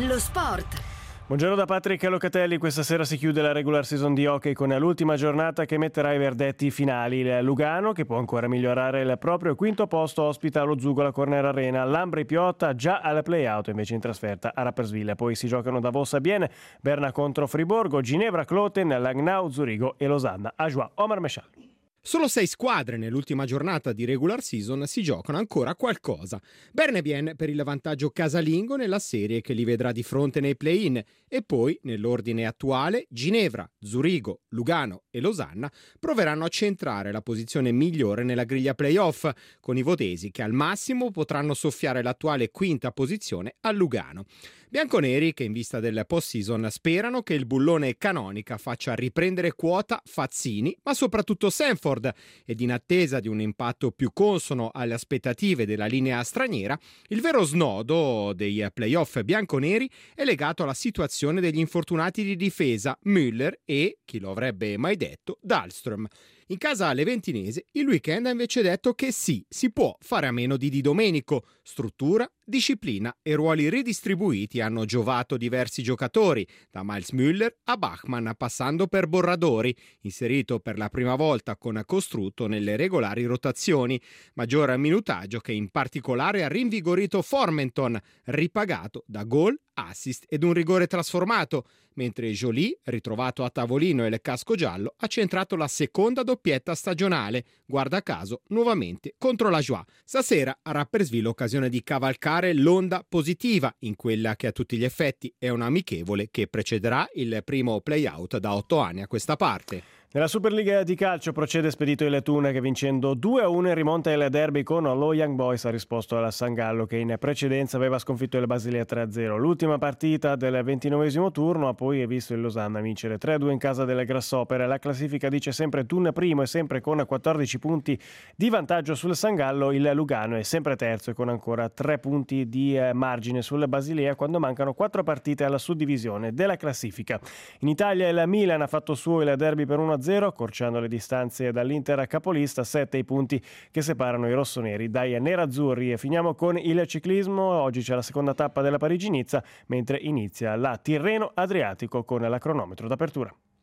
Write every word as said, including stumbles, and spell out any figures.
Lo sport. Buongiorno da Patrick Locatelli. Questa sera si chiude la regular season di hockey con l'ultima giornata che metterà i verdetti finali. Il Lugano, che può ancora migliorare il proprio quinto posto, ospita lo Zugola Corner Arena. Lambri Piotta già al play-out, invece in trasferta a Rapperswil. Poi si giocano Davos a Bienne, Berna contro Friburgo, Ginevra Kloten, Langnau, Zurigo e Losanna. Ajoie, Omar Meshal. Solo sei squadre nell'ultima giornata di regular season si giocano ancora qualcosa. Berna e Bienne per il vantaggio casalingo nella serie che li vedrà di fronte nei play-in e poi, nell'ordine attuale, Ginevra, Zurigo, Lugano e Losanna proveranno a centrare la posizione migliore nella griglia play-off, con i vodesi che al massimo potranno soffiare l'attuale quinta posizione a Lugano. Bianconeri, che in vista del post-season sperano che il bullone Canonica faccia riprendere quota Fazzini, ma soprattutto Sanford, ed in attesa di un impatto più consono alle aspettative della linea straniera, il vero snodo dei playoff bianconeri è legato alla situazione degli infortunati di difesa Müller e, chi lo avrebbe mai detto, Dahlström. In casa leventinese il weekend ha invece detto che sì, si può fare a meno di Di Domenico. Struttura, disciplina e ruoli ridistribuiti hanno giovato diversi giocatori, da Miles Müller a Bachmann, passando per Borradori, inserito per la prima volta con Costrutto nelle regolari rotazioni. Maggior minutaggio che in particolare ha rinvigorito Formenton, ripagato da gol, assist ed un rigore trasformato, mentre Joly, ritrovato a tavolino e il casco giallo, ha centrato la seconda doppietta stagionale, guarda caso nuovamente contro la Joie. Stasera a Rapperswil occasione di cavalcare l'onda positiva in quella che a tutti gli effetti è un amichevole che precederà il primo play-out da otto anni a questa parte. Nella Superliga di calcio procede spedito il Thun che vincendo due a uno rimonta il derby con lo Young Boys ha risposto alla San Gallo che in precedenza aveva sconfitto il Basilea tre a zero. L'ultima partita del ventinovesimo turno ha poi visto il Losanna vincere tre a due in casa delle Grasshopper. La classifica dice sempre Thun primo e sempre con quattordici punti di vantaggio sul San Gallo. Il Lugano è sempre terzo e con ancora tre punti di margine sul Basilea quando mancano quattro partite alla suddivisione della classifica. In Italia il Milan ha fatto suo il derby per uno a zero, accorciando le distanze dall'Inter capolista, sette i punti che separano i rossoneri dai nerazzurri. E finiamo con il ciclismo. Oggi c'è la seconda tappa della Parigi-Nizza, mentre inizia la Tirreno Adriatico con la cronometro d'apertura.